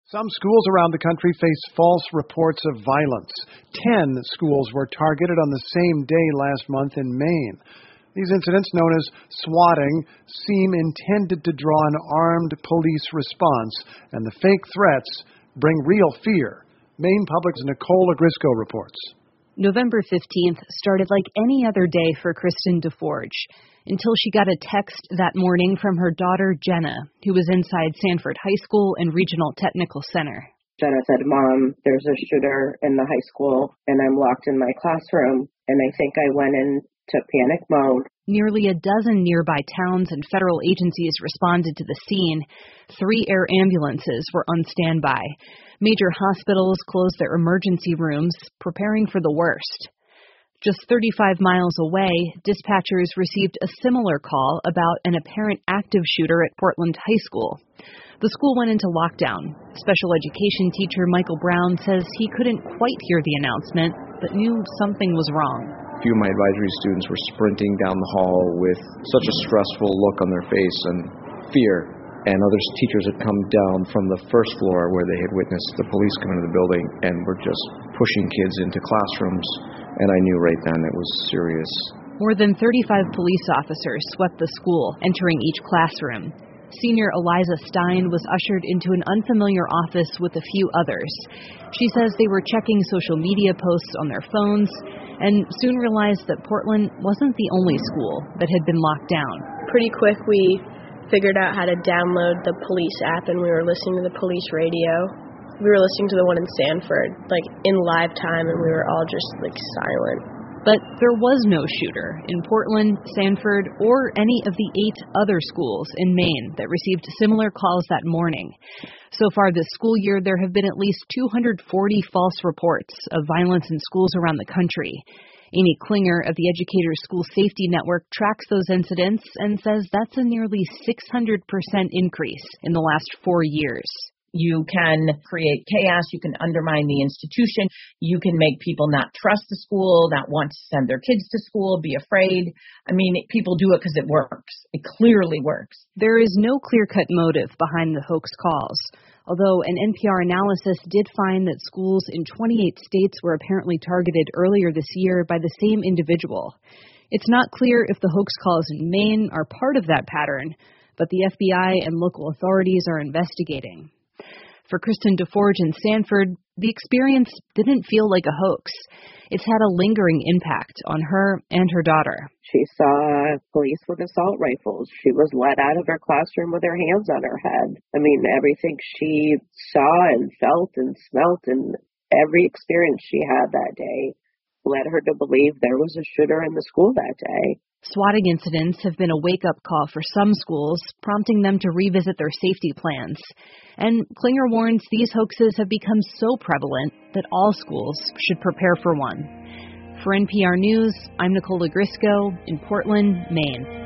Some schools around the country face false reports of violence. 10 schools were targeted on the same day last month in Maine. These incidents, known as swatting, seem intended to draw an armed police response, and the fake threats bring real fear. Maine Public's Nicole Ogrysko reports. November 15th started like any other day for Kristen DeForge, until she got a text that morning from her daughter, Jenna, who was inside Sanford High School and Regional Technical Center. Jenna said, "Mom, there's a shooter in the high school, and I'm locked in my classroom, and I think I went into panic mode." Nearly a dozen nearby towns and federal agencies responded to the scene. 3 air ambulances were on standby. Major hospitals closed their emergency rooms, preparing for the worst. Just 35 miles away, dispatchers received a similar call about an apparent active shooter at Portland High School. The school went into lockdown. Special education teacher Michael Brown says he couldn't quite hear the announcement, but knew something was wrong. A few of my advisory students were sprinting down the hall with such a stressful look on their face and fear. And other teachers had come down from the first floor where they had witnessed the police come into the building and were just pushing kids into classrooms. And I knew right then it was serious. More than 35 police officers swept the school, entering each classroom. Senior Eliza Stein was ushered into an unfamiliar office with a few others. She says they were checking social media posts on their phones and soon realized that Portland wasn't the only school that had been locked down. Pretty quick, we figured out how to download the police app, and we were listening to the police radio. We were listening to the one in Sanford, in live time, and we were all just, silent. But there was no shooter in Portland, Sanford, or any of the 8 other schools in Maine that received similar calls that morning. So far this school year, there have been at least 240 false reports of violence in schools around the country. Amy Klinger of the Educators School Safety Network tracks those incidents and says that's a nearly 600% increase in the last 4 years. You can create chaos, you can undermine the institution, you can make people not trust the school, not want to send their kids to school, be afraid. People do it because it works. It clearly works. There is no clear-cut motive behind the hoax calls, although an NPR analysis did find that schools in 28 states were apparently targeted earlier this year by the same individual. It's not clear if the hoax calls in Maine are part of that pattern, but the FBI and local authorities are investigating. For Kristen DeForge in Sanford, the experience didn't feel like a hoax. It's had a lingering impact on her and her daughter. She saw police with assault rifles. She was let out of her classroom with her hands on her head. Everything she saw and felt and smelt and every experience she had that day led her to believe there was a shooter in the school that day. Swatting incidents have been a wake-up call for some schools, prompting them to revisit their safety plans. And Klinger warns these hoaxes have become so prevalent that all schools should prepare for one. For NPR News, I'm Nicole Ogrysko in Portland, Maine.